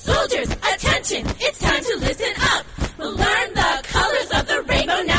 Soldiers, attention, it's time to listen up. We'll learn the colors of the rainbow now.